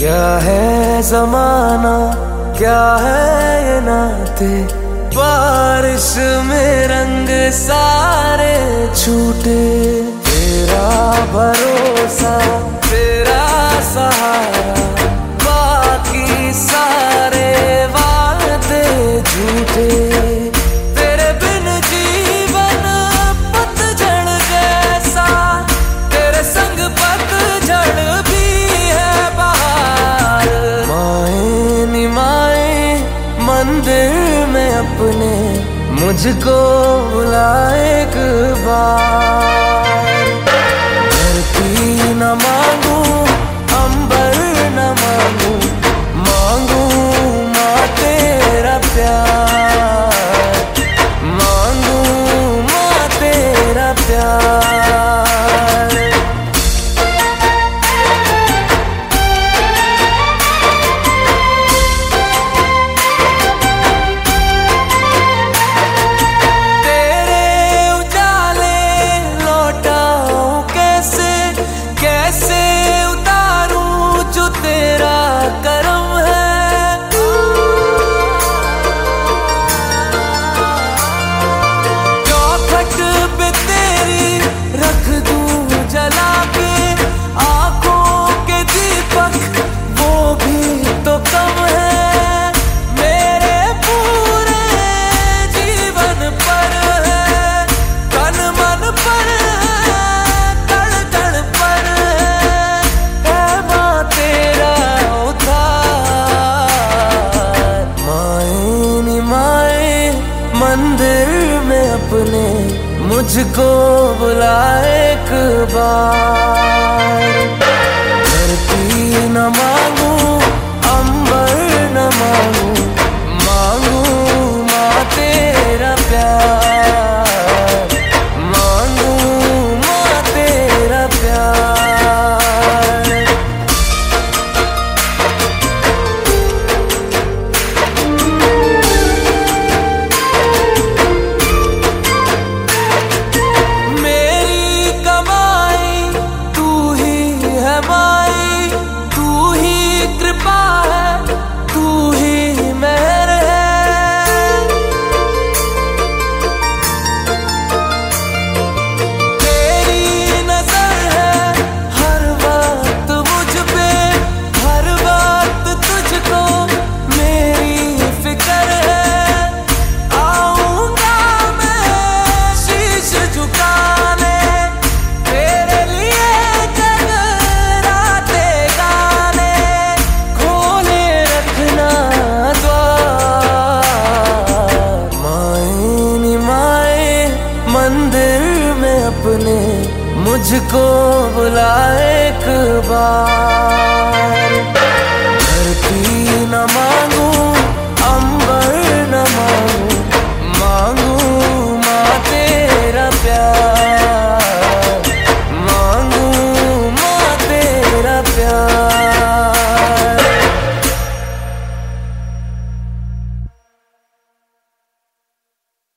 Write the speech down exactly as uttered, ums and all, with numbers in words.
क्या है जमाना, क्या है ये नाते, बारिश में रंग सारे छूटे। तेरा भरोसा, तेरा सहारा, बाकी सारे वादे झूठे। तेरे बिन जीवन पतझड़ जैसा, तेरे संग पतझड़ भी है बहार। माए नी माए मंदिर में अपने मुझको बुला एक बार। धरती न मांगू, अंबर न मांगू, मांगू माँ तेरा प्यार, मांगू माँ तेरा प्यार। मंदिर में अपने मुझको बुला एक बार। धरती न मांगू, अंबर न मांगू, मांगू माँ तेरा प्यार, मांगू माँ तेरा प्यार। मंदिर में अपने मुझको बुला एक बार।